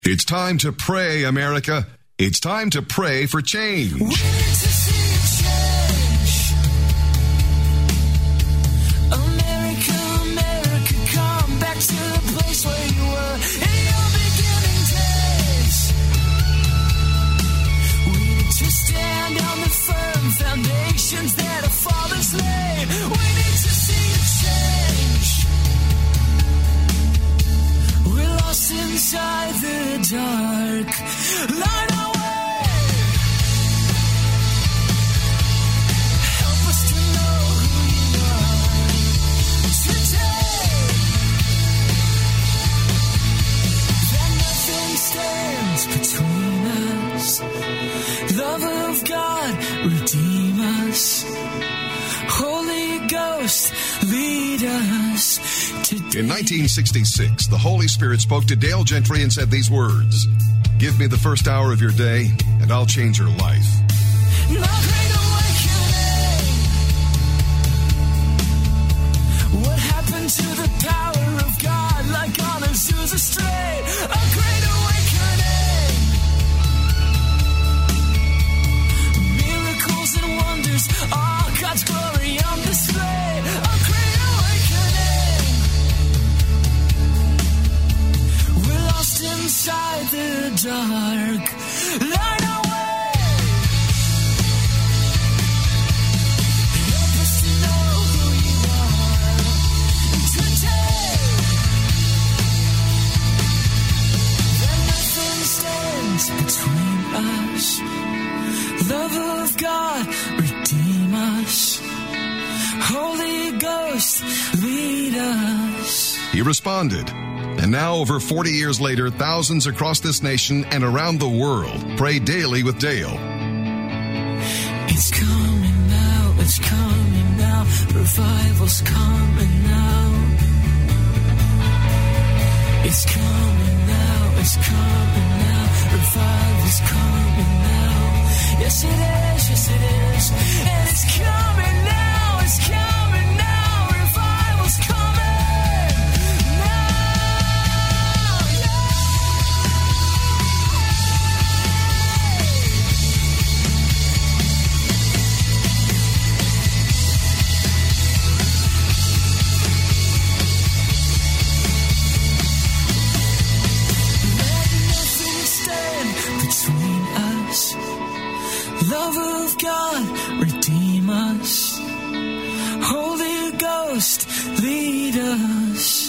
It's time to pray, America. It's time to pray for change. We need to see a change. America, America, come back to the place where you were in your beginning days. We need to stand on the firm foundations that our fathers laid. We need to see a change. We're lost inside the dark. Light our way. Help us to know who you are today. That nothing stands between us. Love of God, redeem us. Holy Ghost, lead us today. In 1966, the Holy Spirit spoke to Dale Gentry and said these words: "Give me the first hour of your day, and I'll change your life." No great awakening. What happened to the power of God, like on Azusa Strait? A great awakening. Miracles and wonders, all God's glory on display. A great awakening. We're lost inside the dark. Light our way. Help us to know who you are today. That nothing stands between us. Love of God, redeem us. Holy Ghost, lead us. He responded. And now, over 40 years later, thousands across this nation and around the world pray daily with Dale. It's coming now, it's coming now. Revival's coming now. It's coming now, it's coming now. Revival's coming now. Yes, it is, yes, it is. And it's coming now, it's coming now. Revival's coming. Love of God, redeem us. Holy Ghost, lead us.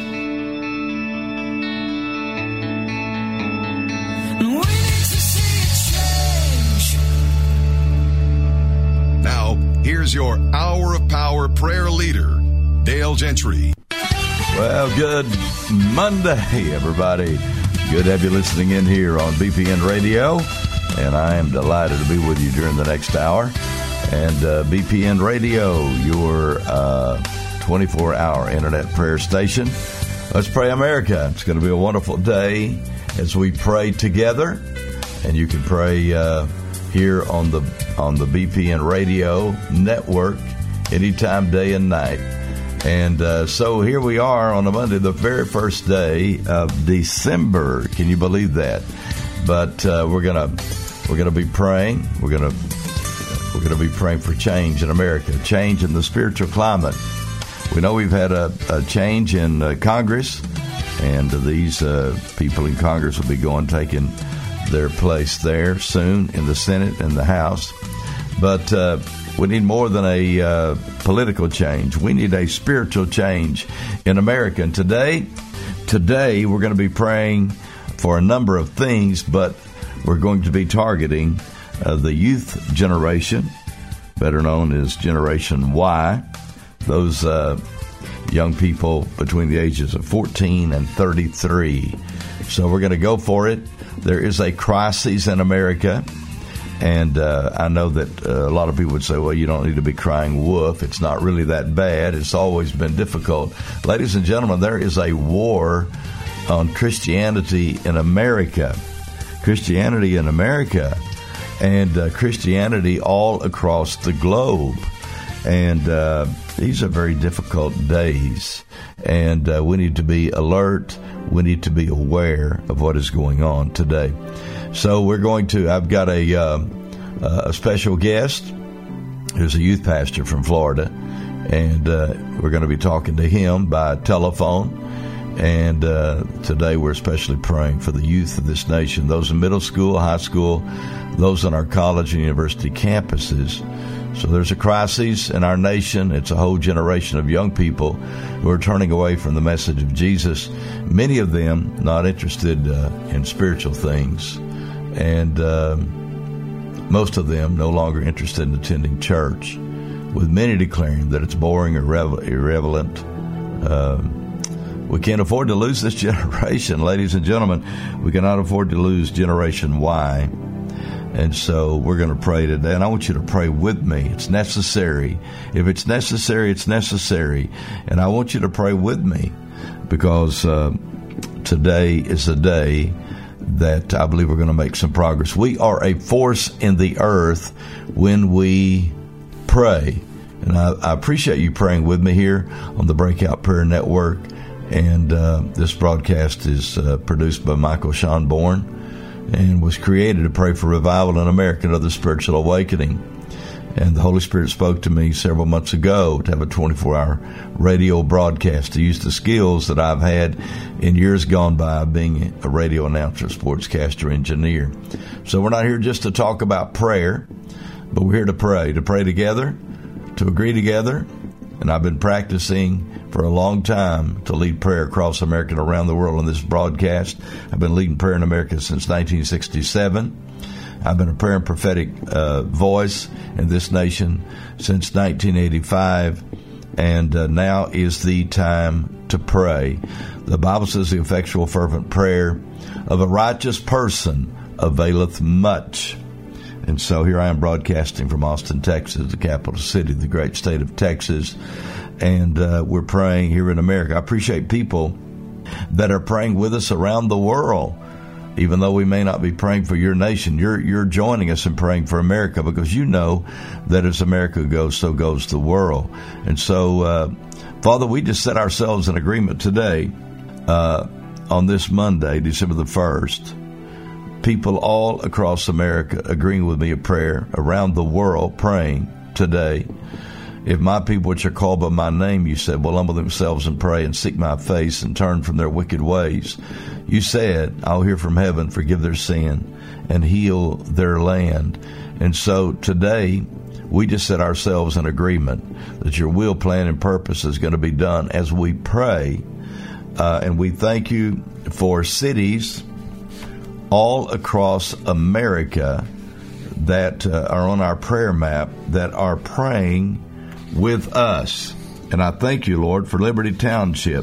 We need to see a change. Now, here's your Hour of Power prayer leader, Dale Gentry. Well, good Monday, everybody. Good to have you listening in here on BPN Radio. And I am delighted to be with you during the next hour. And BPN Radio, your 24-hour internet prayer station. Let's pray, America. It's going to be a wonderful day as we pray together. And you can pray here on the BPN Radio network anytime, day and night. And so here we are on a Monday, the very first day of December. Can you believe that? But we're gonna be praying. We're gonna be praying for change in America, change in the spiritual climate. We know we've had a change in Congress, and these people in Congress will be taking their place there soon in the Senate and the House. But we need more than a political change. We need a spiritual change in America. And today we're going to be praying for a number of things, but we're going to be targeting the youth generation, better known as Generation Y, those young people between the ages of 14 and 33. So we're going to go for it. There is a crisis in America, and I know that a lot of people would say, well, you don't need to be crying wolf. It's not really that bad. It's always been difficult. Ladies and gentlemen, there is a war on Christianity in America. Christianity in America and Christianity all across the globe. And these are very difficult days, and we need to be alert. We need to be aware of what is going on today. So I've got a special guest who's a youth pastor from Florida, and we're going to be talking to him by telephone. And today we're especially praying for the youth of this nation, those in middle school, high school, those on our college and university campuses. So there's a crisis in our nation. It's a whole generation of young people who are turning away from the message of Jesus, many of them not interested in spiritual things, and most of them no longer interested in attending church, with many declaring that it's boring or irrelevant. We can't afford to lose this generation, ladies and gentlemen. We cannot afford to lose Generation Y. And so we're going to pray today, and I want you to pray with me. It's necessary. If it's necessary, it's necessary. And I want you to pray with me, because today is a day that I believe we're going to make some progress. We are a force in the earth when we pray. And I appreciate you praying with me here on the Breakout Prayer Network. And this broadcast is produced by Michael Schonborn and was created to pray for revival in America and other spiritual awakening. And the Holy Spirit spoke to me several months ago to have a 24-hour radio broadcast, to use the skills that I've had in years gone by being a radio announcer, sportscaster, engineer. So we're not here just to talk about prayer, but we're here to pray together, to agree together. And I've been practicing for a long time to lead prayer across America and around the world on this broadcast. I've been leading prayer in America since 1967. I've been a prayer and prophetic voice in this nation since 1985. And now is the time to pray. The Bible says the effectual fervent prayer of a righteous person availeth much. And so here I am broadcasting from Austin, Texas, the capital city of the great state of Texas. And we're praying here in America. I appreciate people that are praying with us around the world. Even though we may not be praying for your nation, you're joining us in praying for America, because you know that as America goes, so goes the world. And so, Father, we just set ourselves in agreement today on this Monday, December the 1st. People all across America agreeing with me in prayer, around the world praying today. If my people which are called by my name, you said, will humble themselves and pray and seek my face and turn from their wicked ways. You said, I'll hear from heaven, forgive their sin, and heal their land. And so today, we just set ourselves in agreement that your will, plan, and purpose is going to be done as we pray. And we thank you for cities all across America that are on our prayer map that are praying with us. And I thank you, Lord, for Liberty Township,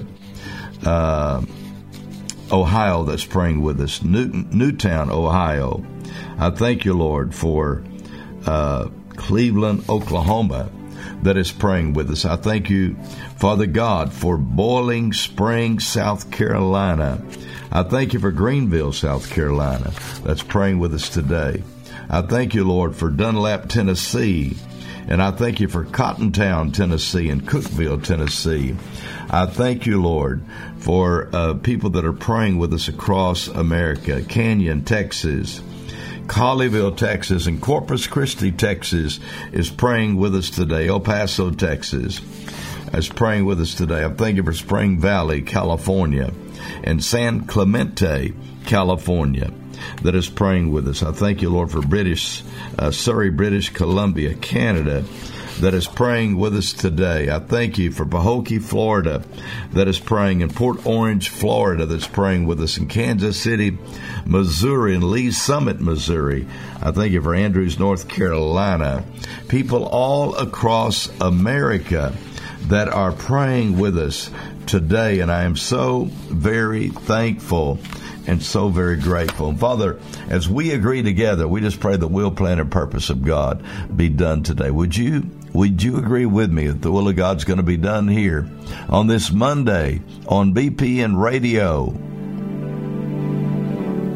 Ohio, that's praying with us. Newtown, Ohio. I thank you, Lord, for Cleveland, Oklahoma, that is praying with us. I thank you, Father God, for Boiling Spring, South Carolina. I thank you for Greenville, South Carolina, that's praying with us today. I thank you, Lord, for Dunlap, Tennessee. And I thank you for Cottontown, Tennessee, and Cookeville, Tennessee. I thank you, Lord, for people that are praying with us across America. Canyon, Texas, Colleyville, Texas, and Corpus Christi, Texas is praying with us today. El Paso, Texas is praying with us today. I thank you for Spring Valley, California, and San Clemente, California, that is praying with us. I thank you, Lord, for Surrey, British Columbia, Canada, that is praying with us today. I thank you for Pahokee, Florida, that is praying, in Port Orange, Florida, that's praying with us, in Kansas City, Missouri, and Lee's Summit, Missouri. I thank you for Andrews, North Carolina. People all across America that are praying with us today, and I am so very thankful and so very grateful. And Father, as we agree together, we just pray the will, plan, and purpose of God be done today. Would you agree with me that the will of God's going to be done here on this Monday on BPN Radio?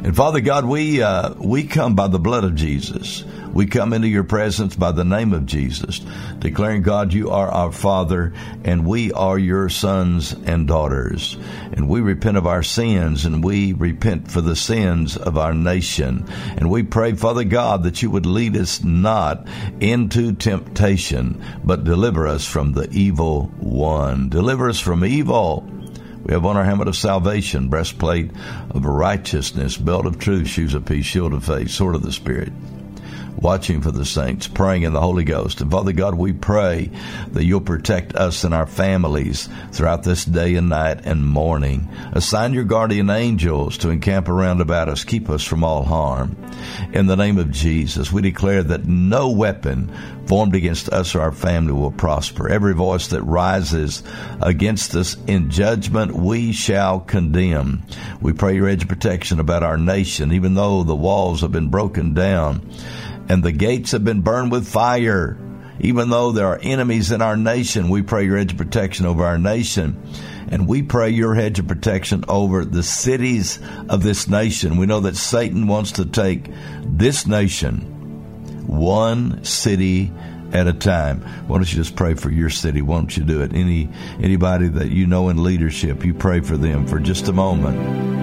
And Father God, we come by the blood of Jesus. We come into your presence by the name of Jesus, declaring, God, you are our Father, and we are your sons and daughters. And we repent of our sins, and we repent for the sins of our nation. And we pray, Father God, that you would lead us not into temptation, but deliver us from the evil one. Deliver us from evil. We have on our helmet of salvation, breastplate of righteousness, belt of truth, shoes of peace, shield of faith, sword of the Spirit, watching for the saints, praying in the Holy Ghost. And Father God, we pray that you'll protect us and our families throughout this day and night and morning. Assign your guardian angels to encamp around about us, keep us from all harm. In the name of Jesus, we declare that no weapon formed against us or our family will prosper. Every voice that rises against us in judgment, we shall condemn. We pray your edge of protection about our nation, even though the walls have been broken down and the gates have been burned with fire. Even though there are enemies in our nation, we pray your hedge of protection over our nation. And we pray your hedge of protection over the cities of this nation. We know that Satan wants to take this nation one city at a time. Why don't you just pray for your city? Why don't you do it? Anybody that you know in leadership, you pray for them for just a moment.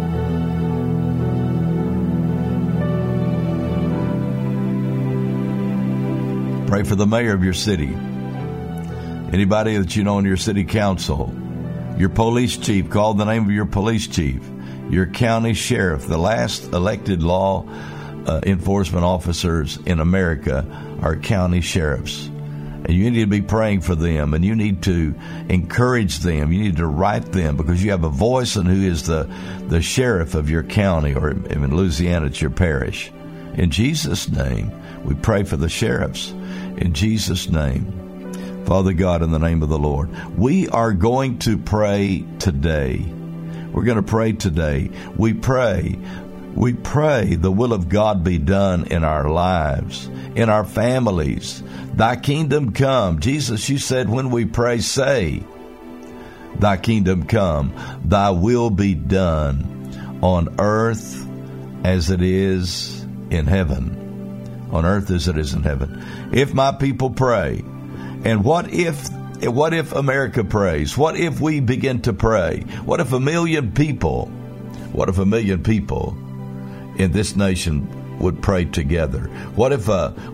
Pray for the mayor of your city. Anybody that you know in your city council. Your police chief, call the name of your police chief. Your county sheriff. The last elected law enforcement officers in America are county sheriffs. And you need to be praying for them, and you need to encourage them. You need to write them, because you have a voice in who is the sheriff of your county, or in Louisiana, it's your parish. In Jesus' name, we pray for the sheriffs. In Jesus' name. Father God, in the name of the Lord, we are going to pray today. We're going to pray today. We pray the will of God be done in our lives, in our families. Thy kingdom come. Jesus, you said when we pray, say, thy kingdom come, thy will be done on earth as it is in heaven. On earth as it is in heaven. If my people pray, and what if America prays? What if we begin to pray? What if a million people in this nation would pray together? What if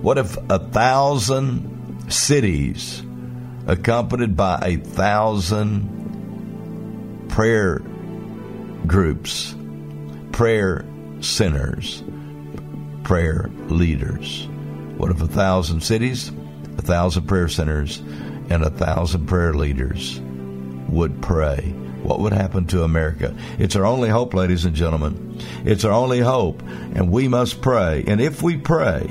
1,000 cities accompanied by 1,000 prayer groups, prayer centers, prayer leaders? What if 1,000 cities, 1,000 prayer centers, and 1,000 prayer leaders would pray? What would happen to America? It's our only hope, ladies and gentlemen. It's our only hope, and we must pray. And if we pray,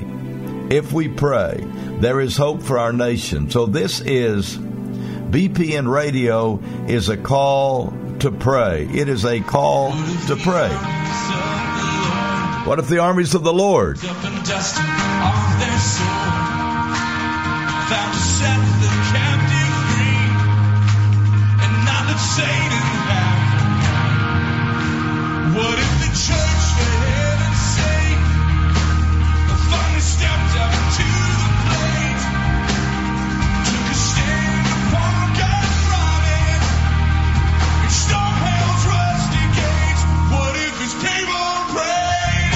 there is hope for our nation. So this is BPN Radio is a call to pray. It is a call to pray. What if the armies of the Lord found to set the captive free, and now that Satan has won? What if the church, for heaven's sake, finally stepped up to the plate, took a stand upon God's promise, and stormed hell's rusty gates? What if his people prayed,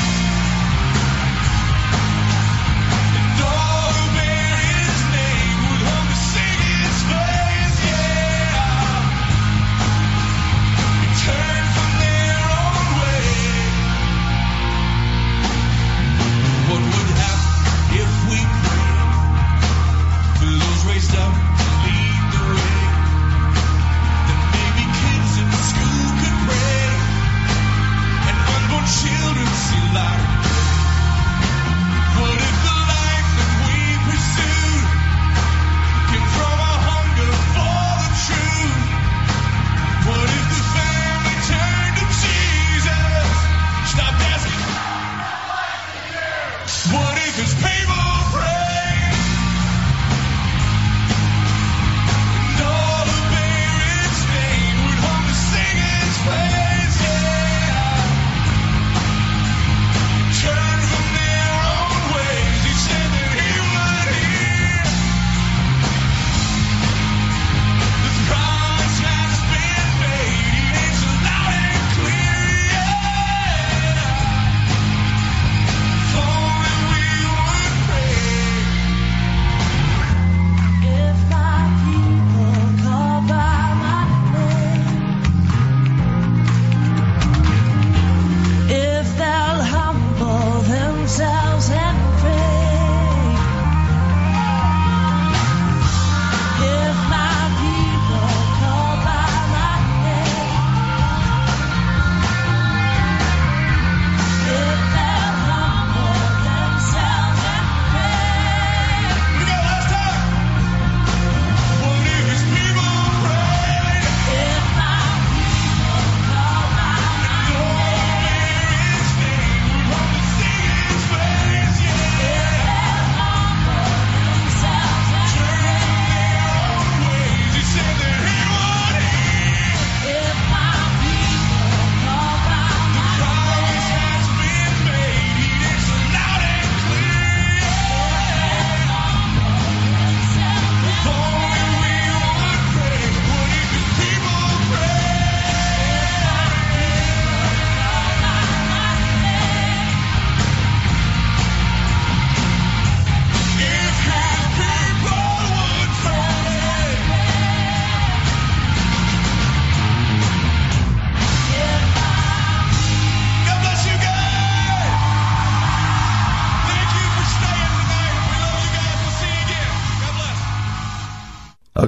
and all who bear his name would hunger,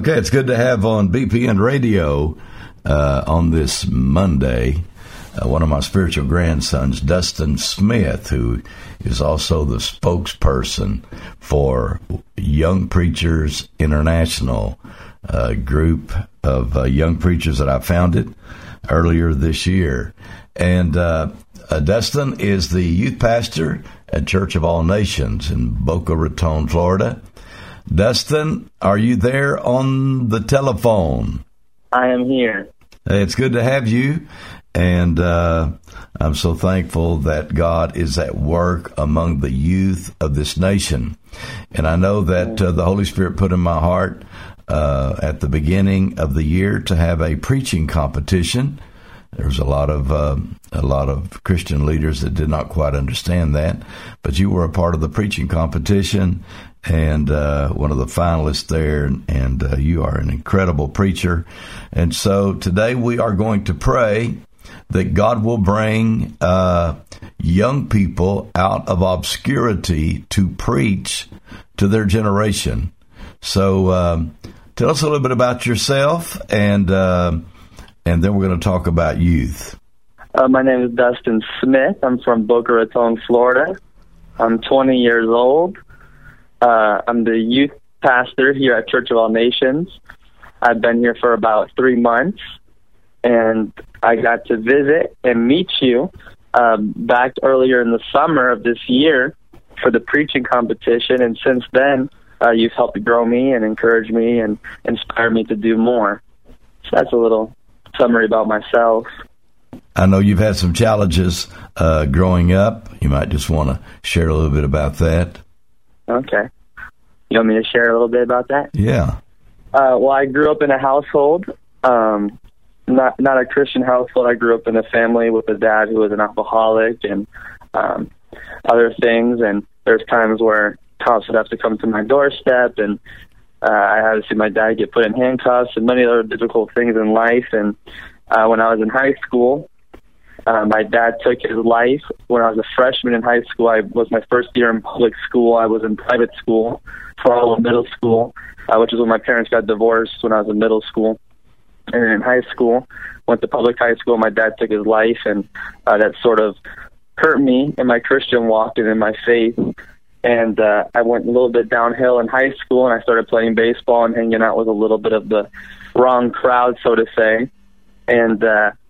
Okay, it's good to have on BPN Radio on this Monday one of my spiritual grandsons, Dustin Smith, who is also the spokesperson for Young Preachers International, a group of young preachers that I founded earlier this year. And Dustin is the youth pastor at Church of All Nations in Boca Raton, Florida. Dustin, are you there on the telephone? I am here. It's good to have you. And I'm so thankful that God is at work among the youth of this nation. And I know that the Holy Spirit put in my heart at the beginning of the year to have a preaching competition. There's a lot of Christian leaders that did not quite understand that, but you were a part of the preaching competition and one of the finalists there, and you are an incredible preacher. And so today we are going to pray that God will bring young people out of obscurity to preach to their generation. So tell us a little bit about yourself, and then we're going to talk about youth. My name is Dustin Smith. I'm from Boca Raton, Florida. I'm 20 years old. I'm the youth pastor here at Church of All Nations. I've been here for about 3 months, and I got to visit and meet you back earlier in the summer of this year for the preaching competition, and since then, you've helped grow me and encourage me and inspire me to do more. So that's a little summary about myself. I know you've had some challenges growing up. You might just want to share a little bit about that. Okay. You want me to share a little bit about that? Yeah. Well, I grew up in a household, not a Christian household. I grew up in a family with a dad who was an alcoholic and other things. And there's times where cops would have to come to my doorstep, and I had to see my dad get put in handcuffs and many other difficult things in life. And when I was in high school, my dad took his life. When I was a freshman in high school, I was my first year in public school. I was in private school for all of middle school, which is when my parents got divorced when I was in middle school. And in high school, went to public high school, my dad took his life, and that sort of hurt me in my Christian walk and in my faith. And I went a little bit downhill in high school, and I started playing baseball and hanging out with a little bit of the wrong crowd, so to say. And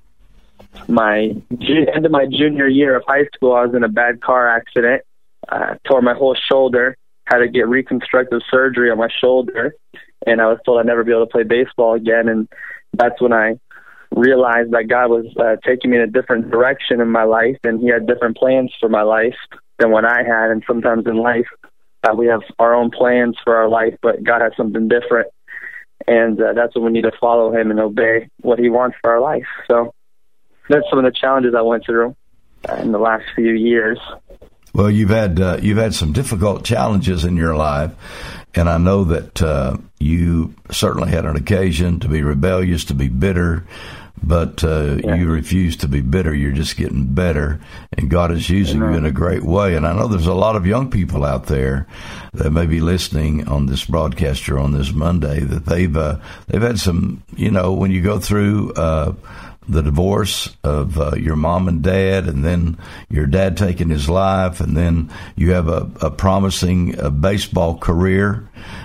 end of my junior year of high school, I was in a bad car accident, tore my whole shoulder, had to get reconstructive surgery on my shoulder, and I was told I'd never be able to play baseball again. And that's when I realized that God was taking me in a different direction in my life, and He had different plans for my life than what I had. And sometimes in life, we have our own plans for our life, but God has something different. And that's when we need to follow Him and obey what He wants for our life. So that's some of the challenges I went through in the last few years. Well, you've had some difficult challenges in your life, and I know that you certainly had an occasion to be rebellious, to be bitter, but you refuse to be bitter. You're just getting better, and God is using you in a great way. And I know there's a lot of young people out there that may be listening on this broadcast or on this Monday that they've had some, when you go through the divorce of your mom and dad, and then your dad taking his life, and then you have a promising baseball career,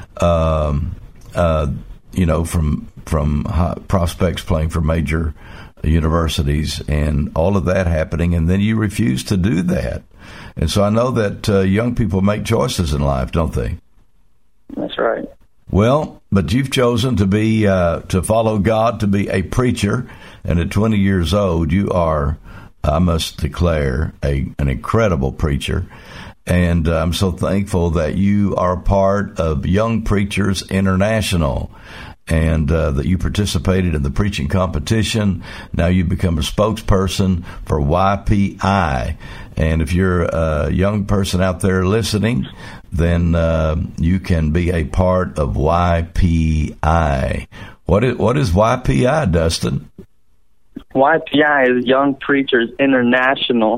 from prospects playing for major universities, and all of that happening, and then you refuse to do that. And so I know that young people make choices in life, don't they? That's right. Well, but you've chosen to be to follow God, to be a preacher, and at 20 years old, you are, I must declare, an incredible preacher. And I'm so thankful that you are part of Young Preachers International, and that you participated in the preaching competition. Now you become a spokesperson for YPI. And if you're a young person out there listening, then you can be a part of YPI. What is YPI, Dustin? YPI is Young Preachers International,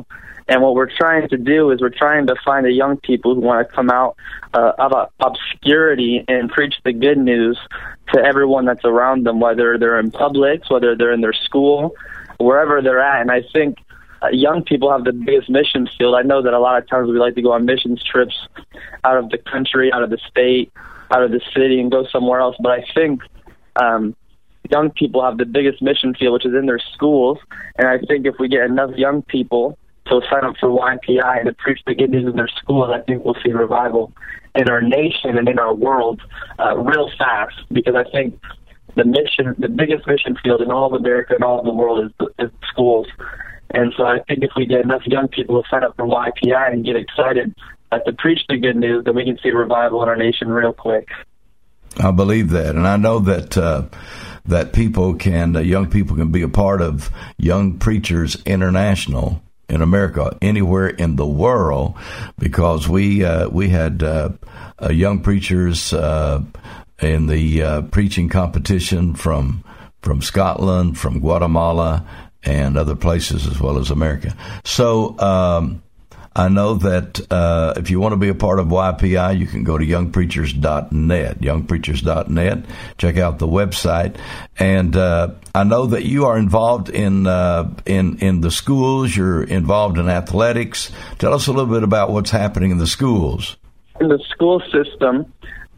And what we're trying to do is we're trying to find the young people who want to come out of obscurity and preach the good news to everyone that's around them, whether they're in Publix, whether they're in their school, wherever they're at. And I think young people have the biggest mission field. I know that a lot of times we like to go on missions trips out of the country, out of the state, out of the city, and go somewhere else. But I think young people have the biggest mission field, which is in their schools. And I think if we get enough young people to sign up for YPI and to preach the good news in their schools, I think we'll see revival in our nation and in our world real fast, because I think the biggest mission field in all of America and all of the world is schools. And so I think if we get enough young people to sign up for YPI and get excited to preach the good news, then we can see revival in our nation real quick. I believe that, and I know that that young people can be a part of Young Preachers International in America, anywhere in the world, because we had young preachers in the preaching competition from Scotland, from Guatemala, and other places as well as America. So I know that if you want to be a part of YPI, you can go to youngpreachers.net, youngpreachers.net. Check out the website. And I know that you are involved in the schools. You're involved in athletics. Tell us a little bit about what's happening in the schools. In the school system,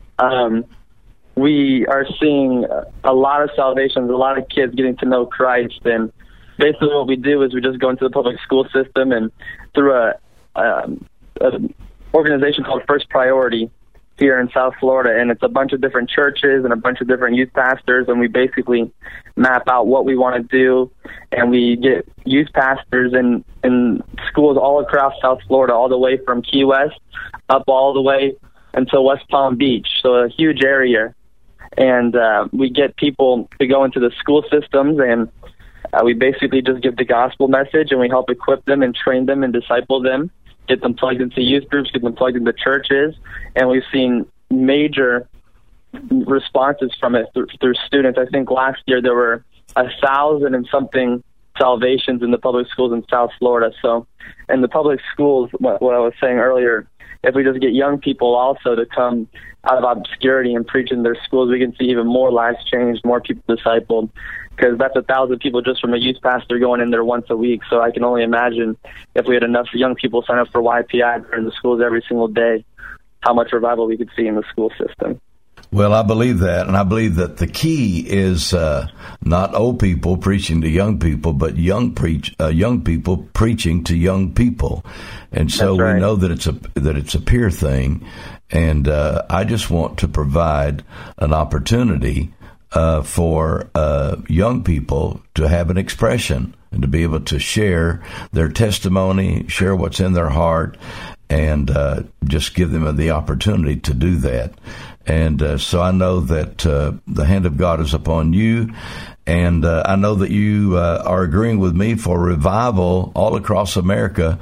we are seeing a lot of salvations, a lot of kids getting to know Christ. And basically what we do is we just go into the public school system, and through an organization called First Priority here in South Florida, and it's a bunch of different churches and a bunch of different youth pastors, and we basically map out what we want to do, and we get youth pastors in schools all across South Florida, all the way from Key West up all the way until West Palm Beach, so a huge area. And we get people to go into the school systems, and we basically just give the gospel message, and we help equip them and train them and disciple them, get them plugged into youth groups, get them plugged into churches. And we've seen major responses from it through students. I think last year there were 1,000 and something salvations in the public schools in South Florida. So in the public schools, what I was saying earlier, if we just get young people also to come out of obscurity and preach in their schools, we can see even more lives changed, more people discipled, because that's 1,000 people just from a youth pastor going in there once a week. So I can only imagine if we had enough young people sign up for YPI in the schools every single day, how much revival we could see in the school system. Well, I believe that, and I believe that the key is not old people preaching to young people, but young people preaching to young people, and so right. We know that it's a peer thing, and I just want to provide an opportunity for young people to have an expression and to be able to share their testimony, share what's in their heart, and just give them the opportunity to do that. And so I know that the hand of God is upon you, and I know that you are agreeing with me for revival all across America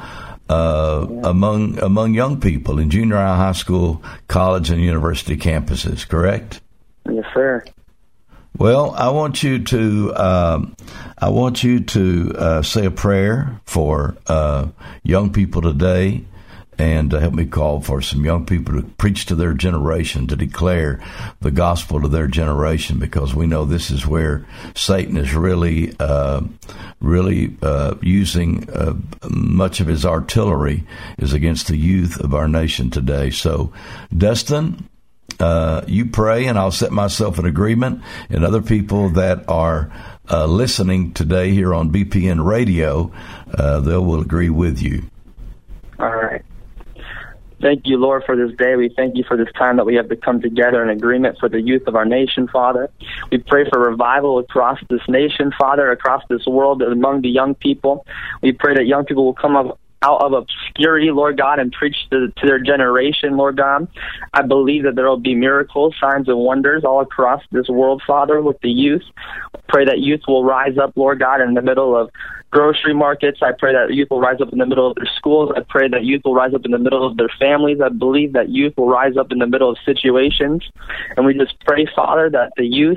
among young people in junior high school, college, and university campuses, correct? Yes, sir. Well, I want you to say a prayer for young people today, and help me call for some young people to preach to their generation, to declare the gospel to their generation, because we know this is where Satan is really using much of his artillery is against the youth of our nation today. So, Dustin, you pray, and I'll set myself in agreement, and other people that are listening today here on BPN Radio, they will agree with you. All right. Thank you, Lord, for this day. We thank you for this time that we have to come together in agreement for the youth of our nation, Father. We pray for revival across this nation, Father, across this world, among the young people. We pray that young people will come up out of obscurity, Lord God, and preach to their generation, Lord God. I believe that there will be miracles, signs, and wonders all across this world, Father, with the youth. Pray that youth will rise up, Lord God, in the middle of grocery markets. I pray that youth will rise up in the middle of their schools. I pray that youth will rise up in the middle of their families. I believe that youth will rise up in the middle of situations. And we just pray, Father, that the youth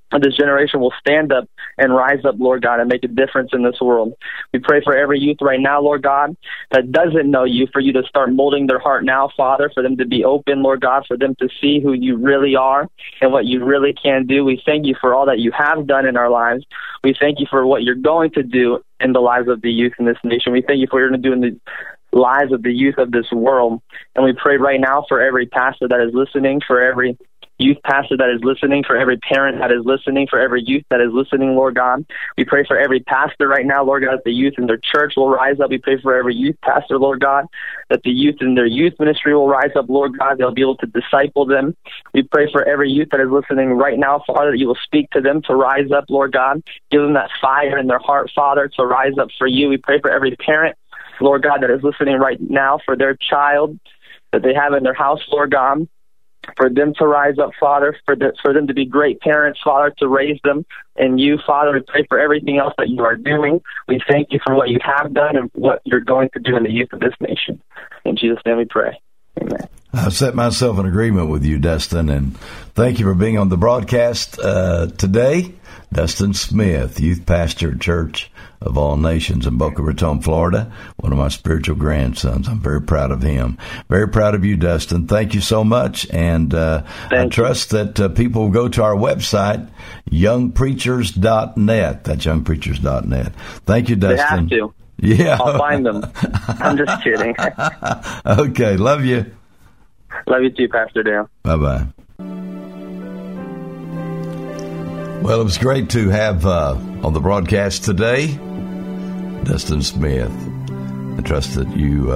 this generation will stand up and rise up, Lord God, and make a difference in this world. We pray for every youth right now, Lord God, that doesn't know you, for you to start molding their heart now, Father, for them to be open, Lord God, for them to see who you really are and what you really can do. We thank you for all that you have done in our lives. We thank you for what you're going to do in the lives of the youth in this nation. We thank you for what you're going to do in the lives of the youth of this world. And we pray right now for every pastor that is listening, for every youth pastor that is listening, for every parent that is listening, for every youth that is listening, Lord God. We pray for every pastor right now, Lord God, that the youth in their church will rise up. We pray for every youth pastor, Lord God, that the youth in their youth ministry will rise up, Lord God. They'll be able to disciple them. We pray for every youth that is listening right now, Father, that you will speak to them to rise up, Lord God. Give them that fire in their heart, Father, to rise up for you. We pray for every parent, Lord God, that is listening right now, for their child that they have in their house, Lord God, for them to rise up, Father, for them to be great parents, Father, to raise them in you, Father. We pray for everything else that you are doing. We thank you for what you have done and what you're going to do in the youth of this nation. In Jesus' name we pray. Amen. I set myself in agreement with you, Dustin, and thank you for being on the broadcast today. Dustin Smith, youth pastor at Church of All Nations in Boca Raton, Florida, one of my spiritual grandsons. I'm very proud of him. Very proud of you, Dustin. Thank you so much, and I trust that people will go to our website, youngpreachers.net. That's youngpreachers.net. Thank you, Dustin. They have to. Yeah. I'll find them. I'm just kidding. Okay, love you. Love you too, Pastor Dale. Bye-bye. Well, it was great to have on the broadcast today, Dustin Smith. I trust that you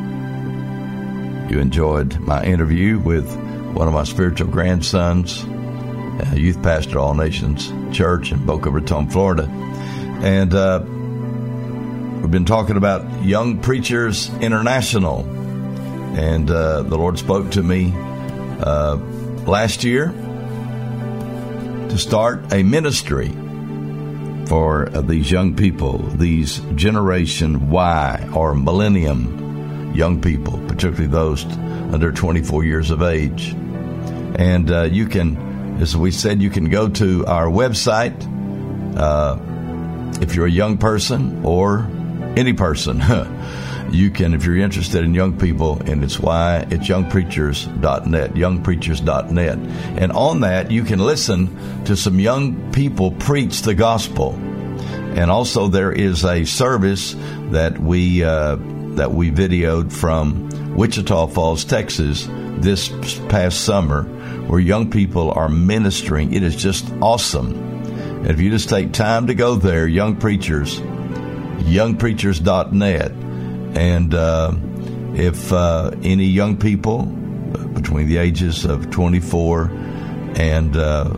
enjoyed my interview with one of my spiritual grandsons, youth pastor, All Nations Church in Boca Raton, Florida. And we've been talking about Young Preachers International. And the Lord spoke to me last year to start a ministry for these young people, these Generation Y or Millennium young people, particularly those under 24 years of age. And you can, as we said, you can go to our website if you're a young person or any person. You can, if you're interested in young people, and it's youngpreachers.net, youngpreachers.net. And on that, you can listen to some young people preach the gospel. And also there is a service that we videoed from Wichita Falls, Texas this past summer, where young people are ministering. It is just awesome. And if you just take time to go there, Young Preachers, youngpreachers.net. And if any young people between the ages of 24 and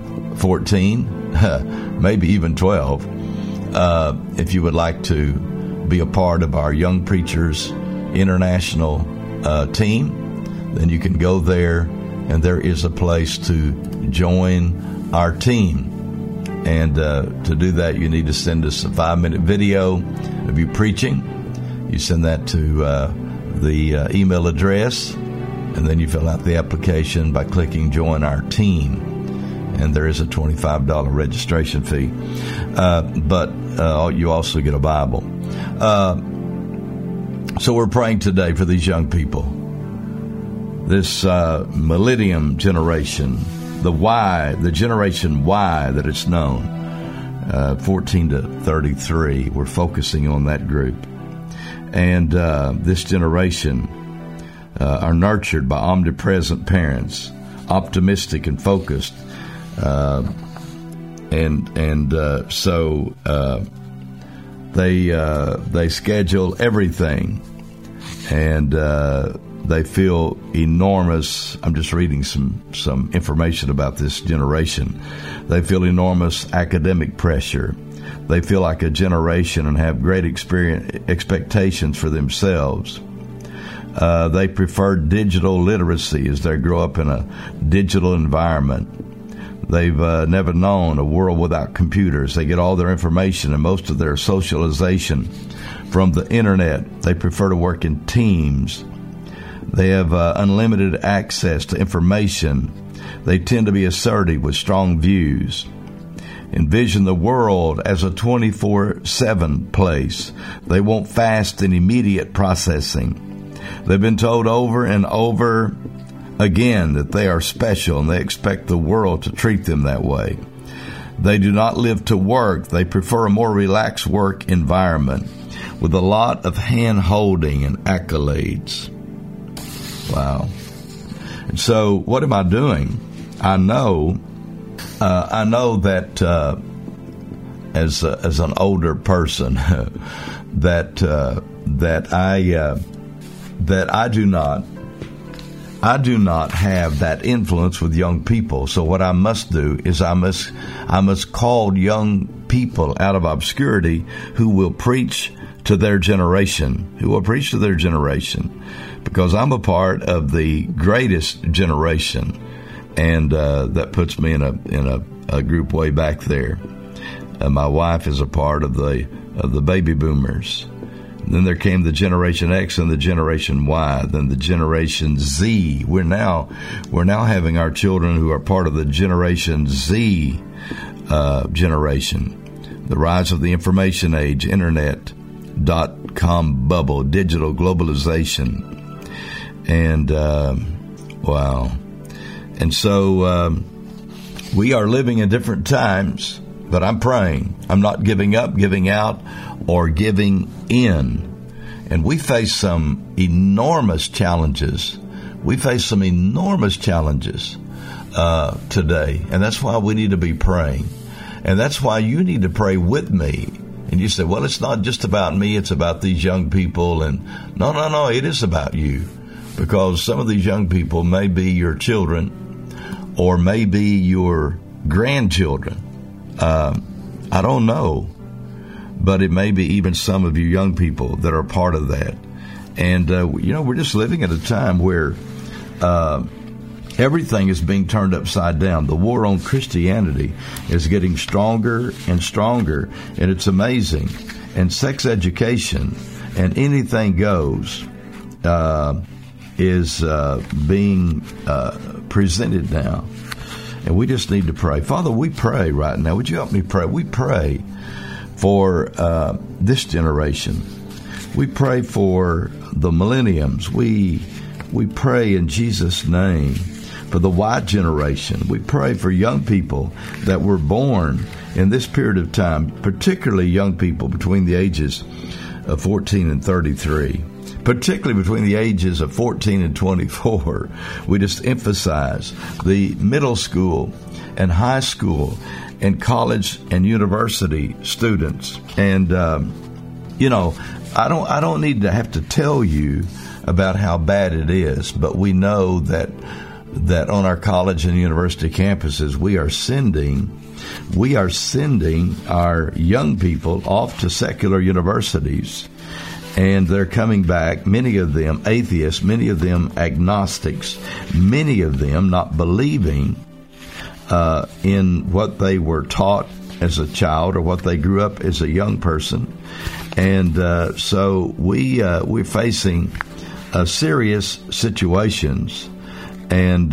14, maybe even 12, if you would like to be a part of our Young Preachers International team, then you can go there, and there is a place to join our team. And to do that, you need to send us a 5-minute video of you preaching. You send that to the email address, and then you fill out the application by clicking Join Our Team. And there is a $25 registration fee. But you also get a Bible. So we're praying today for these young people. This millennium generation, the Y, the Generation Y that it's known, 14 to 33. We're focusing on that group. And this generation are nurtured by omnipresent parents, optimistic and focused, so they schedule everything, and they feel enormous. I'm just reading some information about this generation. They feel enormous academic pressure. They feel like a generation and have great expectations for themselves. They prefer digital literacy as they grow up in a digital environment. They've never known a world without computers. They get all their information and most of their socialization from the internet. They prefer to work in teams. They have unlimited access to information. They tend to be assertive with strong views. envision the world as a 24/7 place. They want fast and immediate processing. They've been told over and over again that they are special, and they expect the world to treat them that way. They do not live to work. They prefer a more relaxed work environment with a lot of hand-holding and accolades. Wow. And so what am I doing? I know that as an older person that I do not have that influence with young people. So what I must do is I must call young people out of obscurity who will preach to their generation, because I'm a part of the greatest generation, and that puts me in a group way back there. My wife is a part of the baby boomers. And then there came the Generation X and the Generation Y, then the Generation Z. We're now having our children who are part of the Generation Z generation. The rise of the information age, internet.com bubble, digital globalization. And, wow. And so we are living in different times, but I'm praying. I'm not giving up, giving out, or giving in. And we face some enormous challenges. Today. And that's why we need to be praying. And that's why you need to pray with me. And you say, well, it's not just about me. It's about these young people. And no, it is about you. Because some of these young people may be your children or may be your grandchildren. I don't know. But it may be even some of you young people that are part of that. And, we're just living at a time where everything is being turned upside down. The war on Christianity is getting stronger and stronger, and it's amazing. And sex education and anything goes is being presented now. And we just need to pray. Father, we pray right now. Would you help me pray? We pray for this generation. We pray for the millenniums. We pray in Jesus' name for the Y generation. We pray for young people that were born in this period of time, particularly young people between the ages of 14 and 33, particularly between the ages of 14 and 24. We just emphasize the middle school and high school and college and university students. And, I don't need to have to tell you about how bad it is, but we know that on our college and university campuses, we are sending our young people off to secular universities, and they're coming back, many of them atheists, many of them agnostics, many of them not believing in what they were taught as a child or what they grew up as a young person. And so we're facing serious situations, and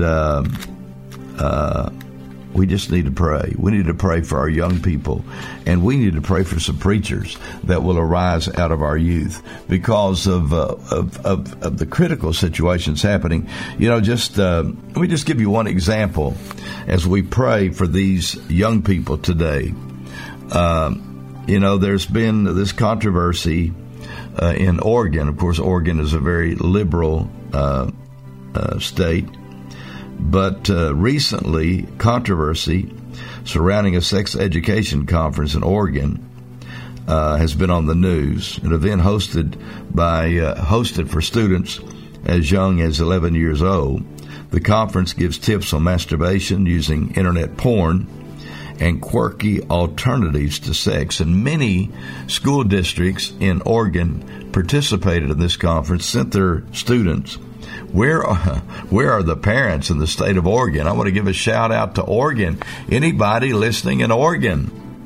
we just need to pray. We need to pray for our young people, and we need to pray for some preachers that will arise out of our youth because of the critical situations happening. Let me just give you one example as we pray for these young people today. There's been this controversy in Oregon. Of course, Oregon is a very liberal state. But recently, controversy surrounding a sex education conference in Oregon has been on the news. An event hosted for students as young as 11 years old. The conference gives tips on masturbation using internet porn and quirky alternatives to sex. And many school districts in Oregon participated in this conference, sent their students. Where are the parents in the state of Oregon? I want to give a shout out to Oregon. Anybody listening in Oregon?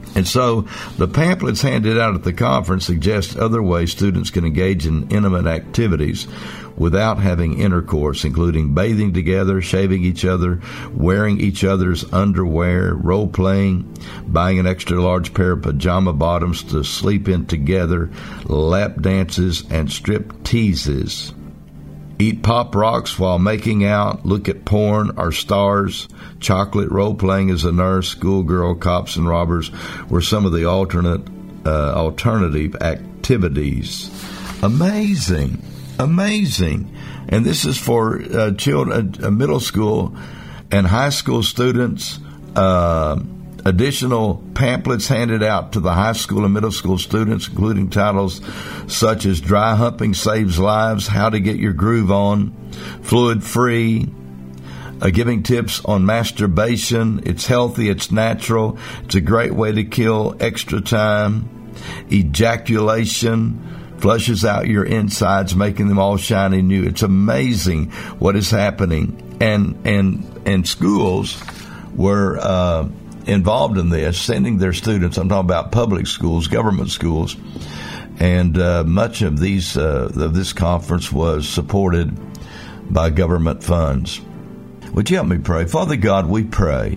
And so the pamphlets handed out at the conference suggest other ways students can engage in intimate activities without having intercourse, including bathing together, shaving each other, wearing each other's underwear, role-playing, buying an extra large pair of pajama bottoms to sleep in together, lap dances, and strip teases. Eat Pop Rocks while making out, look at porn or stars, chocolate, role-playing as a nurse, schoolgirl, cops, and robbers were some of the alternative activities. Amazing. And this is for children, middle school and high school students. Additional pamphlets handed out to the high school and middle school students, including titles such as Dry Humping Saves Lives, How to Get Your Groove On, Fluid Free, giving tips on masturbation. It's healthy, it's natural, it's a great way to kill extra time. Ejaculation flushes out your insides, making them all shiny new. It's amazing what is happening. And schools were involved in this, sending their students. I'm talking about public schools, government schools, and much of this conference was supported by government funds. Would you help me pray? Father God, we pray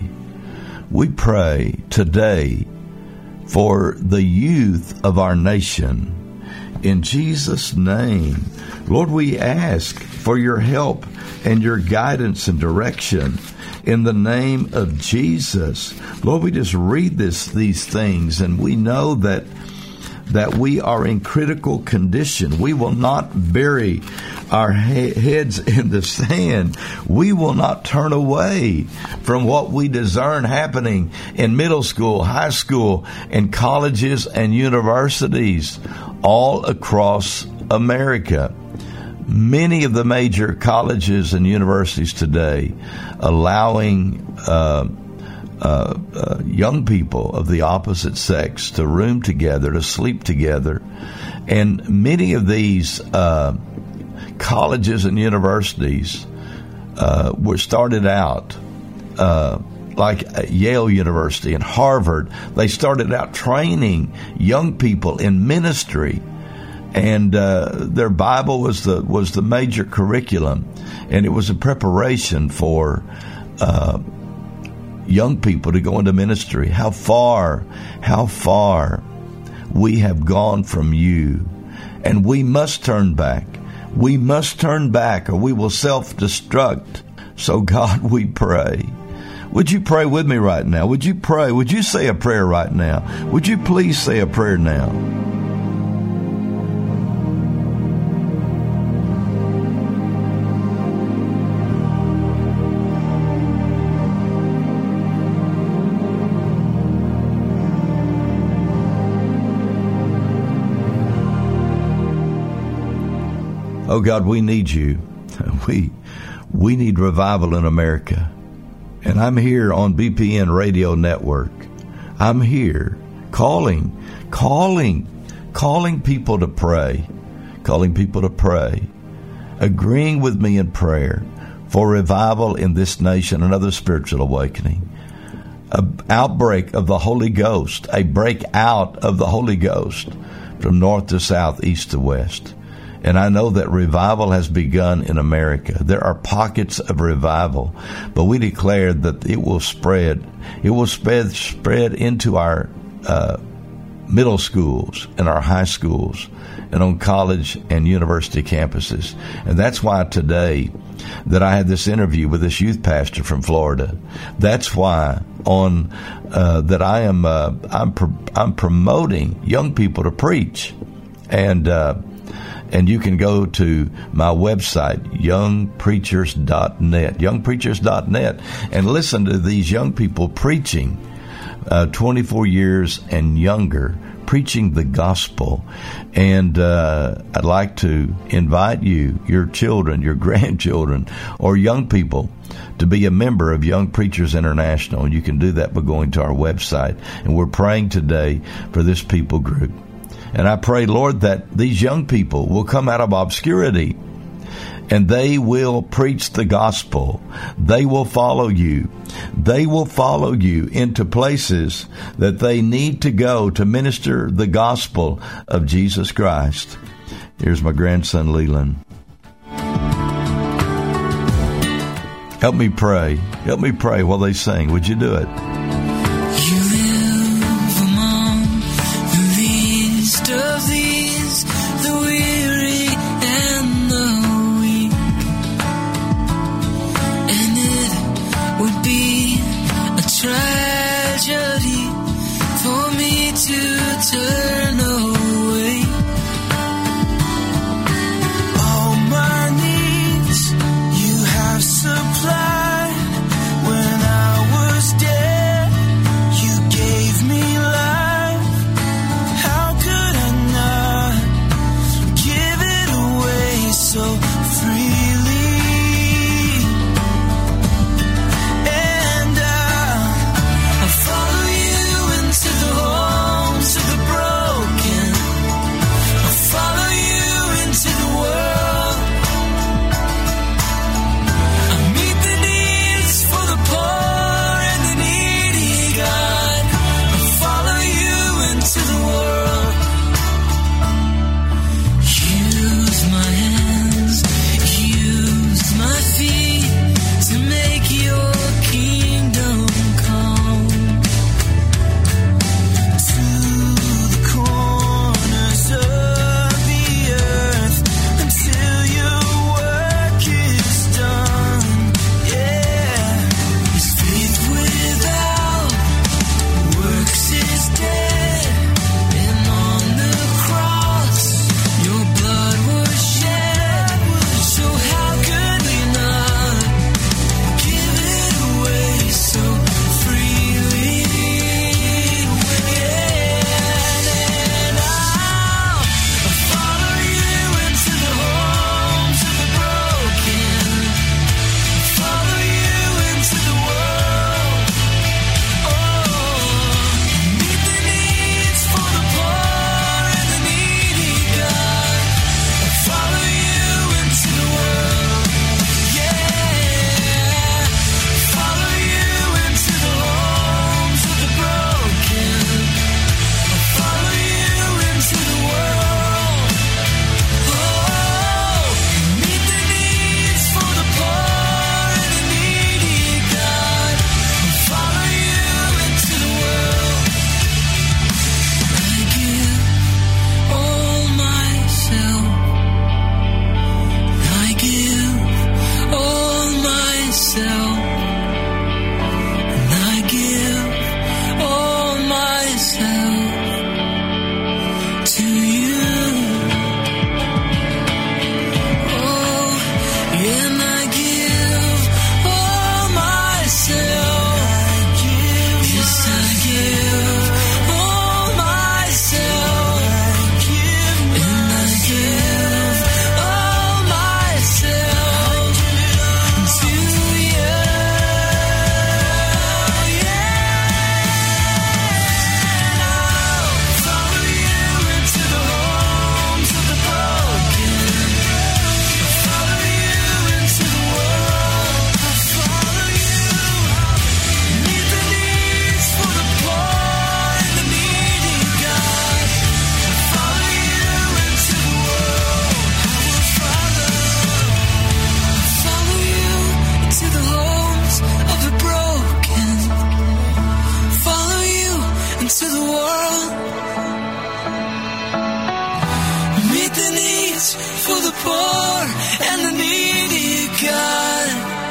today for the youth of our nation. In Jesus' name, Lord, we ask for your help and your guidance and direction. In the name of Jesus, Lord, we just read these things, and we know that we are in critical condition. We will not bury our heads in the sand. We will not turn away from what we discern happening in middle school, high school, and colleges and universities all across America. Many of the major colleges and universities today allowing young people of the opposite sex to room together, to sleep together. And many of these colleges and universities were started out like Yale University and Harvard. They started out training young people in ministry. And their Bible was the major curriculum, and it was a preparation for young people to go into ministry. How far we have gone from you, and we must turn back. We must turn back, or we will self-destruct. So God, we pray. Would you pray with me right now? Would you pray? Would you say a prayer right now? Would you please say a prayer now? Oh God, we need you. We need revival in America. And I'm here on BPN Radio Network. I'm here calling people to pray, agreeing with me in prayer for revival in this nation, another spiritual awakening, an outbreak of the Holy Ghost, a breakout of the Holy Ghost from north to south, east to west. And I know that revival has begun in America. There are pockets of revival, but we declare that it will spread. It will spread into our middle schools and our high schools and on college and university campuses. And that's why today that I had this interview with this youth pastor from Florida. That's why that I'm promoting young people to preach. And you can go to my website, youngpreachers.net, and listen to these young people preaching, 24 years and younger, preaching the gospel. And I'd like to invite you, your children, your grandchildren, or young people to be a member of Young Preachers International. And you can do that by going to our website. And we're praying today for this people group. And I pray, Lord, that these young people will come out of obscurity and they will preach the gospel. They will follow you. They will follow you into places that they need to go to minister the gospel of Jesus Christ. Here's my grandson, Leland. Help me pray. Help me pray while they sing. Would you do it? You live among the least of these, the weary and the weak. And it would be a tragedy for me to turn away. All my needs you have supplied. When I was dead, you gave me life. How could I not give it away so freely? And I'll follow you into the homes of the broken. I'll follow you into the world. I'll meet the needs for the poor and the needy, God. I'll follow you into the world. Use my hands, use my feet to make your kingdom come to the corners of the earth until your work is done. Yeah, 'cause faith without works is dead, and on the cross your blood was shed. So how could we not give it away so freely? Yeah, and I'll follow you into the homes of the broken. Follow you into the world. Oh, meet the needs for the poor and the needy, God. Follow you into the world. Yeah, follow you into the homes of the broken. Follow you into the world. Oh, meet the needs for the poor and the needy, God. Follow you into the world. I give all myself. I give all myself. And I give all myself to you. Oh, and I give all myself. Yes, I give all myself. And I give all myself to you. Yeah, and I'll follow you into the homes of the broken. Follow you into the world. Follow you. Meet the needs for the poor and the needy, God. Follow you into the world. I will follow you into the homes of the broken. Follow you into the world. Meet the needs for the poor and the needy, God.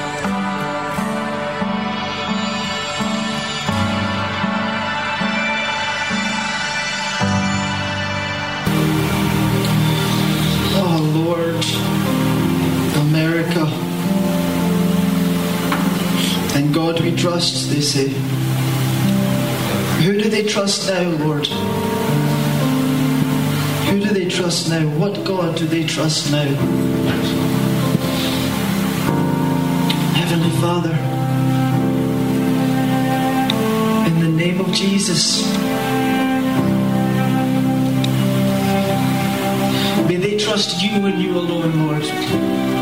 Oh Lord, America. And God we trust, they say. Who do they trust now, Lord? Who do they trust now? What God do they trust now? Heavenly Father, in the name of Jesus, may they trust you and you alone, Lord.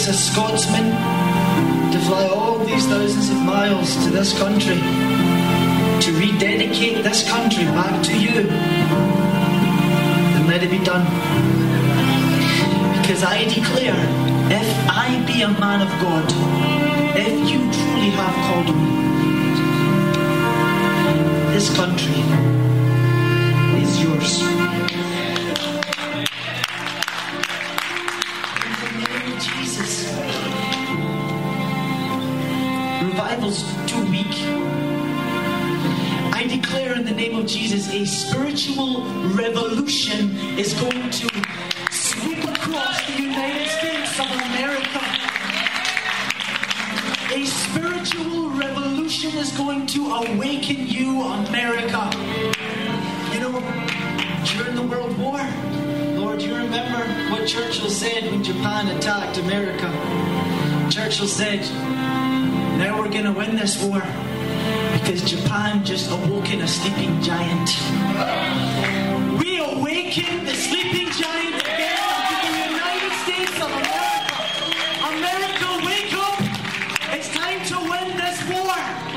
a Scotsman to fly all these thousands of miles to this country to rededicate this country back to you, then let it be done. Because I declare, if I be a man of God, if you truly have called me, this country is yours. In the name of Jesus. Revival's too weak. I declare in the name of Jesus, a spiritual revolution is going to sweep across the United States of America. A spiritual revolution is going to awaken you, America. You know, during the World War, Lord, you remember what Churchill said when Japan attacked America? Churchill said, now we're going to win this war because Japan just awoken a sleeping giant. We awaken the sleeping giant again to the United States of America. America, wake up! It's time to win this war.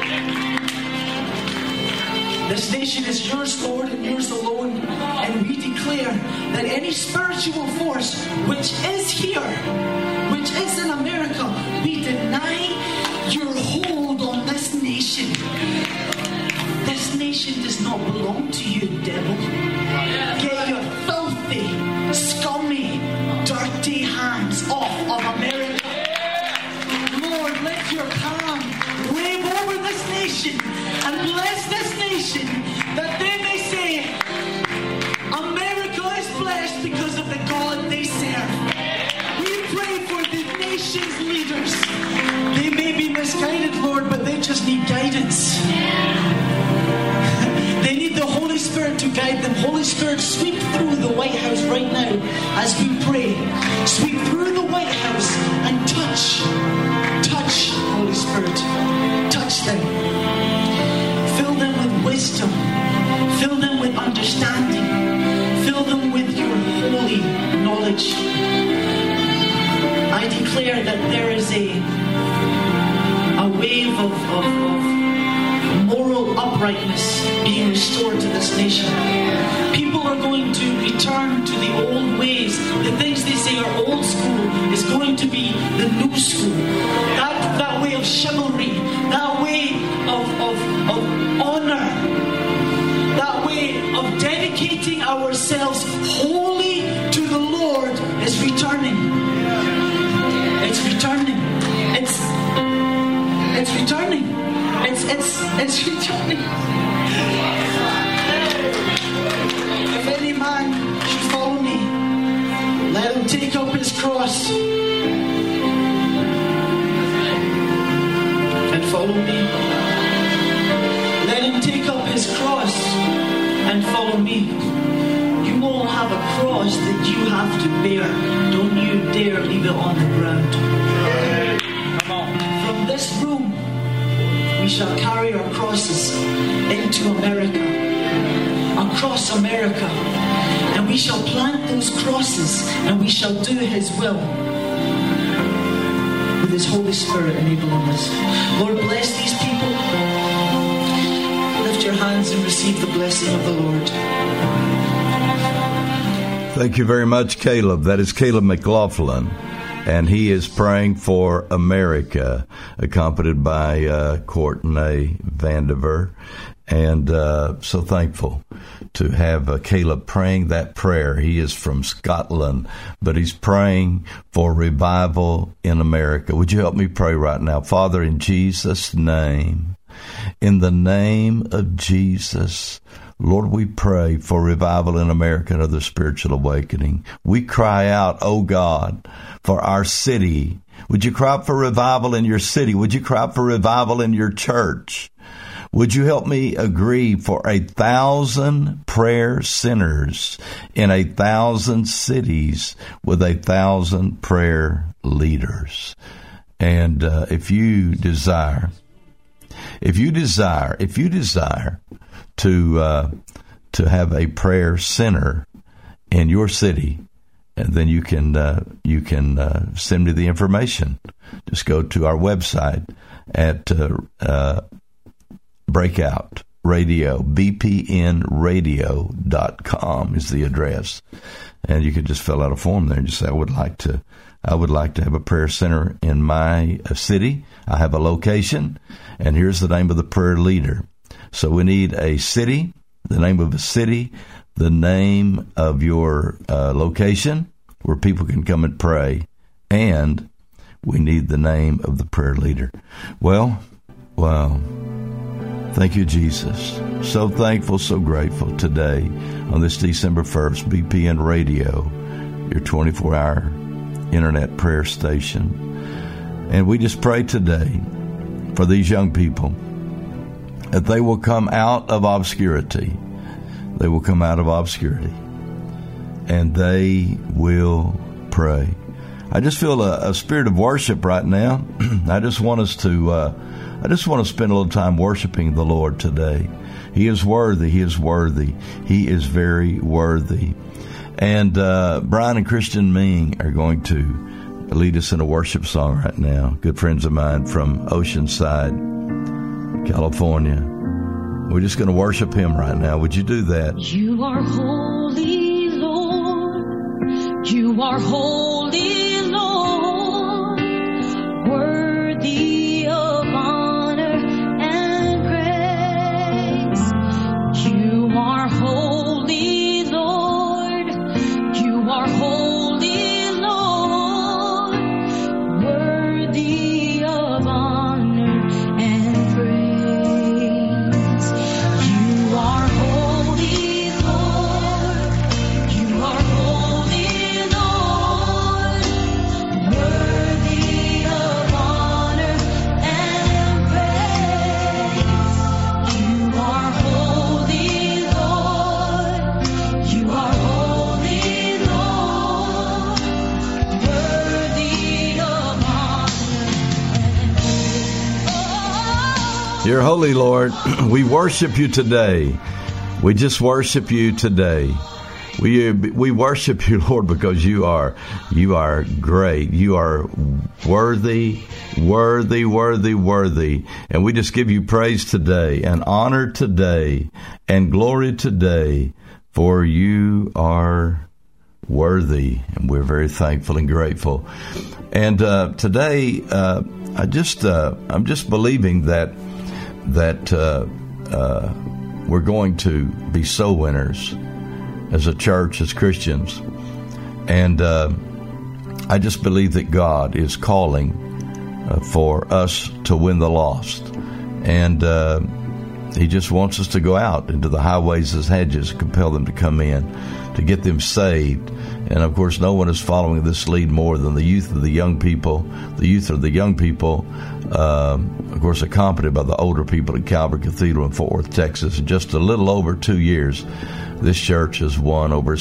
This nation is yours, Lord, and yours alone. And we declare that any spiritual force which is here, which is in America, we deny your hold on this nation. This nation does not belong to you, devil. Get your filthy, scummy, dirty hands off of America. Lord, let your palm wave over this nation and bless this nation, that they may say, America is blessed because of the God they serve. We pray for the nation's leaders. They may be misguided, Lord, but they just need guidance. They need the Holy Spirit to guide them. Holy Spirit, sweep through the White House right now as we pray. Sweep through the White House and touch, Holy Spirit. Touch them. Fill them with wisdom. Fill them with understanding. Fill them with your holy knowledge. I declare that there is a wave of moral uprightness being restored to this nation. People are going to return to the old ways. The things they say are old school is going to be the new school. That way of chivalry, that way of honor, that way of dedicating ourselves wholly to the Lord is returning. It's returning. It's returning. It's returning. If any man should follow me, let him take up his cross and follow me. Let him take up his cross and follow me. You all have a cross that you have to bear. Don't you dare leave it on the ground. Come on. From this room, we shall carry our crosses into America, across America, and we shall plant those crosses and we shall do His will with His Holy Spirit enabling us. Lord, bless these people. Lift your hands and receive the blessing of the Lord. Thank you very much, Caleb. That is Caleb McLaughlin, and he is praying for America, accompanied by Courtney Vandiver. And so thankful to have Caleb praying that prayer. He is from Scotland, but he's praying for revival in America. Would you help me pray right now? Father, in Jesus' name, in the name of Jesus, Lord, we pray for revival in America and other spiritual awakening. We cry out, oh God, for our city. Would you cry out for revival in your city? Would you cry out for revival in your church? Would you help me agree for 1,000 prayer centers in 1,000 cities with 1,000 prayer leaders? And if you desire to have a prayer center in your city, then you can send me the information. Just go to our website at Breakout Radio, bpnradio.com is the address. And you can just fill out a form there and just say, I would like to have a prayer center in my city. I have a location, and here's the name of the prayer leader. So we need a city, the name of a city, the name of your location where people can come and pray, and we need the name of the prayer leader. Well, wow. Thank you, Jesus. So thankful, so grateful today on this December 1st, BPN Radio, your 24-hour internet prayer station. And we just pray today for these young people that they will come out of obscurity. They will come out of obscurity, and they will pray. I just feel a spirit of worship right now. I just want to spend a little time worshiping the Lord today. He is worthy. He is worthy. He is very worthy. And Brian and Christian Ming are going to lead us in a worship song right now. Good friends of mine from Oceanside, California. We're just going to worship Him right now. Would you do that? You are holy, Lord. You are holy, Lord. Worthy of honor and praise. You are holy, Lord. You are holy, Lord. Worthy of honor and praise. You are holy, Lord. You are holy, Lord. Worthy of honor and praise. You are holy, Lord. You are holy, Lord. Worthy of honor and praise. You're holy, Lord. We worship you today. We just worship you today. We worship you, Lord, because you are great. You are worthy, worthy, worthy, worthy. And we just give you praise today and honor today and glory today, for you are worthy. And we're very thankful and grateful. And today, I'm just believing that we're going to be soul winners as a church, as Christians. And I just believe that God is calling for us to win the lost. And He just wants us to go out into the highways as hedges, compel them to come in, to get them saved. And of course, no one is following this lead more than the youth of the young people. The youth of the young people, of course, accompanied by the older people at Calvary Cathedral in Fort Worth, Texas. In just a little over 2 years, this church has won over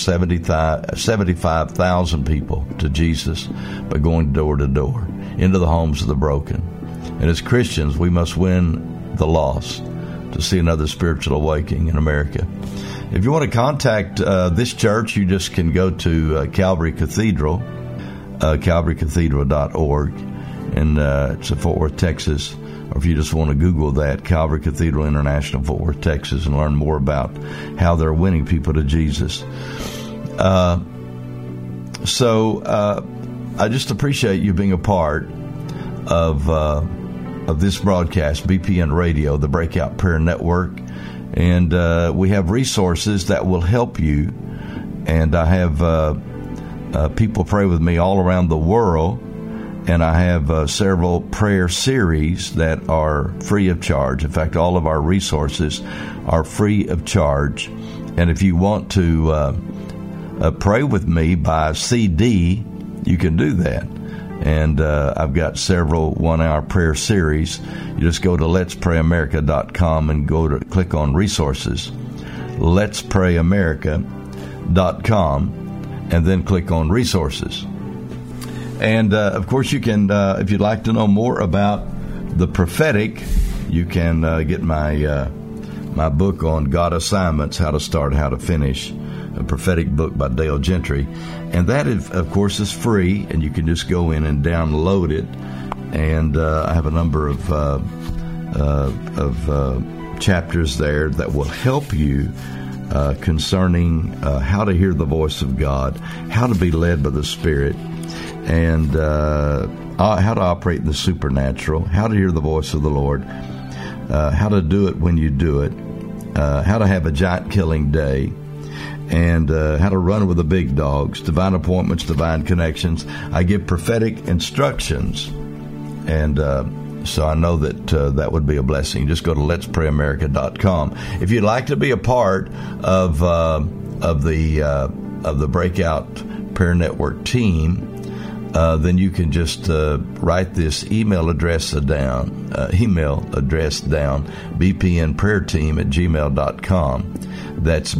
75,000 people to Jesus by going door to door into the homes of the broken. And as Christians, we must win the lost to see another spiritual awakening in America. If you want to contact this church, you just can go to Calvary Cathedral, calvarycathedral.org, and it's in Fort Worth, Texas. Or if you just want to Google that, Calvary Cathedral International, Fort Worth, Texas, and learn more about how they're winning people to Jesus. So I just appreciate you being a part of this broadcast, BPN Radio, the Breakout Prayer Network. And we have resources that will help you. And I have people pray with me all around the world. And I have several prayer series that are free of charge. In fact, all of our resources are free of charge. And if you want to pray with me by CD, you can do that. And I've got several one-hour prayer series. You just go to letsprayamerica.com and click on resources. Letsprayamerica.com, and then click on resources. And, of course, you can, if you'd like to know more about the prophetic, you can get my book on God Assignments, How to Start, How to Finish. a prophetic book by Dale Gentry. And that, of course, is free, and you can just go in and download it. And I have a number of chapters there that will help you concerning how to hear the voice of God, how to be led by the Spirit, and how to operate in the supernatural, how to hear the voice of the Lord, how to do it when you do it, how to have a giant-killing day, and how to run with the big dogs, divine appointments, divine connections. I give prophetic instructions, and so I know that that would be a blessing. Just go to letsprayamerica.com. If you'd like to be a part of the Breakout Prayer Network team, then you can just write this email address down, bpnprayerteam@gmail.com. That's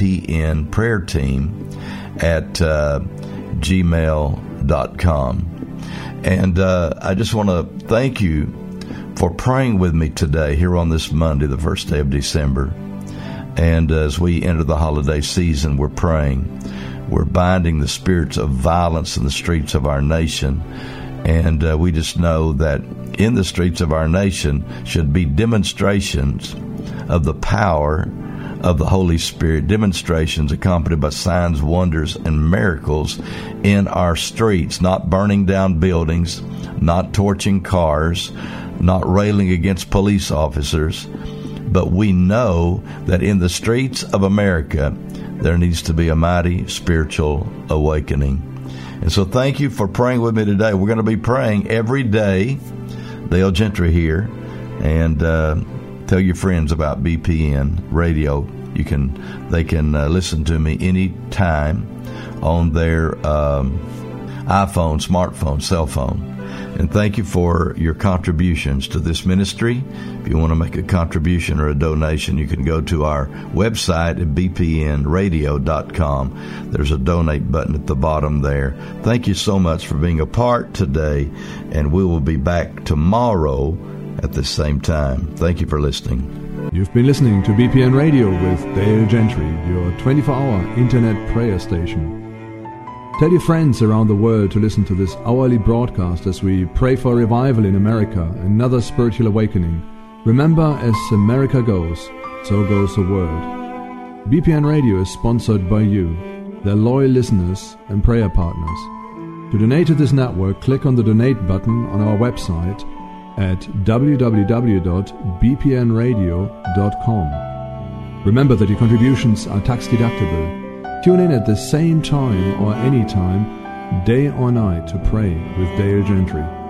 bpnprayerteam@gmail.com. And I just want to thank you for praying with me today here on this Monday, the first day of December. And as we enter the holiday season, we're praying. We're binding the spirits of violence in the streets of our nation. And we just know that in the streets of our nation should be demonstrations of the power of the Holy Spirit, demonstrations accompanied by signs, wonders, and miracles in our streets, not burning down buildings, not torching cars, not railing against police officers. But we know that in the streets of America, there needs to be a mighty spiritual awakening. And so thank you for praying with me today. We're going to be praying every day. Dale Gentry here. And tell your friends about BPN Radio. They can listen to me anytime on their iPhone, smartphone, cell phone. And thank you for your contributions to this ministry. If you want to make a contribution or a donation, you can go to our website at bpnradio.com. There's a donate button at the bottom there. Thank you so much for being a part today, and we will be back tomorrow at the same time. Thank you for listening. You've been listening to BPN Radio with Dale Gentry, your 24-hour internet prayer station. Tell your friends around the world to listen to this hourly broadcast as we pray for revival in America, another spiritual awakening. Remember, as America goes, so goes the world. BPN Radio is sponsored by you, their loyal listeners and prayer partners. To donate to this network, click on the donate button on our website at www.bpnradio.com. Remember that your contributions are tax deductible. Tune in at the same time or any time, day or night, to pray with Dale Gentry.